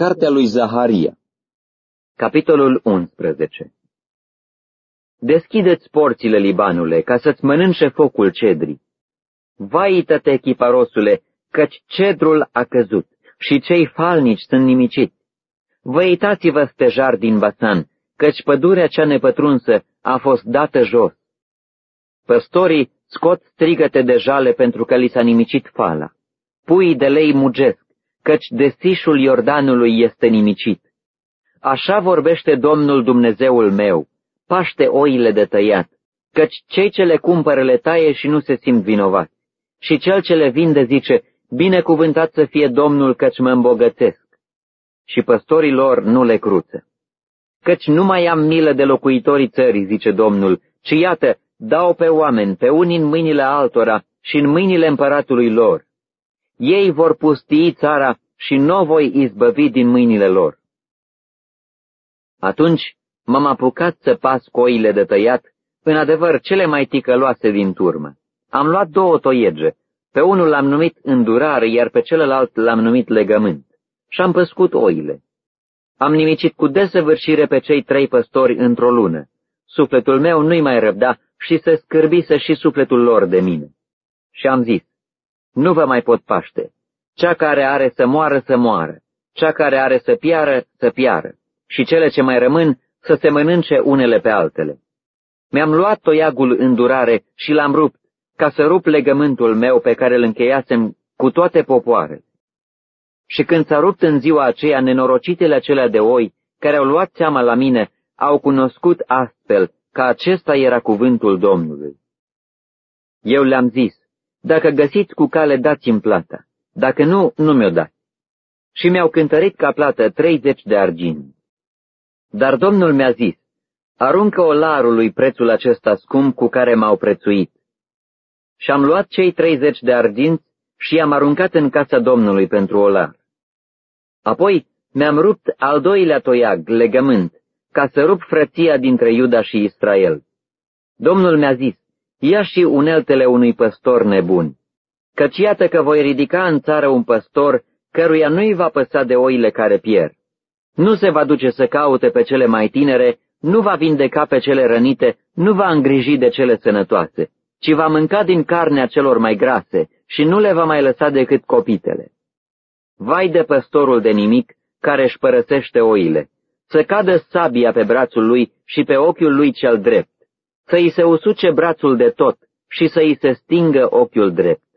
Cartea lui Zaharia. Capitolul 11. Deschide-ți porțile, Libanule, ca să-ți mănânce focul cedrii. Vaită-te, chiparosule, căci cedrul a căzut și cei falnici sunt nimiciți. Văitați-vă, stejar din Basan, căci pădurea cea nepătrunsă a fost dată jos. Păstorii scot strigăte de jale pentru că li s-a nimicit fala. Puii de lei mugesc, căci desișul Iordanului este nimicit. Așa vorbește Domnul Dumnezeul meu, paște oile de tăiat, căci cei ce le cumpără le taie și nu se simt vinovați. Și cel ce le vinde zice, binecuvântat să fie Domnul, căci mă îmbogățesc. Și păstorii lor nu le cruță. Căci nu mai am milă de locuitorii țării, zice Domnul, ci iată, dau pe oameni, pe unii în mâinile altora și în mâinile împăratului lor. Ei vor pustii țara și nu voi izbăvi din mâinile lor. Atunci m-am apucat să pas coile de tăiat, în adevăr cele mai ticăloase din turmă. Am luat 2 toiege, pe unul l-am numit îndurare, iar pe celălalt l-am numit legământ, și am păscut oile. Am nimicit cu desăvârșire pe cei 3 păstori într-o lună. Sufletul meu nu-i mai răbda și se scârbise și sufletul lor de mine. Și am zis, nu vă mai pot paște. Cea care are să moară, să moară. Cea care are să piară, să piară. Și cele ce mai rămân să se mănânce unele pe altele. Mi-am luat toiagul îndurare și l-am rupt, ca să rup legământul meu pe care îl încheiasem cu toate popoarele. Și când s-a rupt în ziua aceea, nenorocitele acelea de oi, care au luat seama la mine, au cunoscut astfel că acesta era cuvântul Domnului. Eu le-am zis, dacă găsiți cu cale, dați-mi plata, dacă nu, nu mi-o dați. Și mi-au cântărit ca plată 30 de argini. Dar Domnul mi-a zis, aruncă olarului prețul acesta scump cu care m-au prețuit. Și am luat cei 30 de arginți și i-am aruncat în casa Domnului pentru olar. Apoi mi-am rupt al 2-lea toiag, legământ, ca să rup frăția dintre Iuda și Israel. Domnul mi-a zis, ia și uneltele unui păstor nebun, căci iată că voi ridica în țară un păstor căruia nu-i va păsa de oile care pierd. Nu se va duce să caute pe cele mai tinere, nu va vindeca pe cele rănite, nu va îngriji de cele sănătoase, ci va mânca din carnea celor mai grase și nu le va mai lăsa decât copitele. Vai de păstorul de nimic care își părăsește oile, să cadă sabia pe brațul lui și pe ochiul lui cel drept, să îi se usuce brațul de tot și să îi se stingă ochiul drept.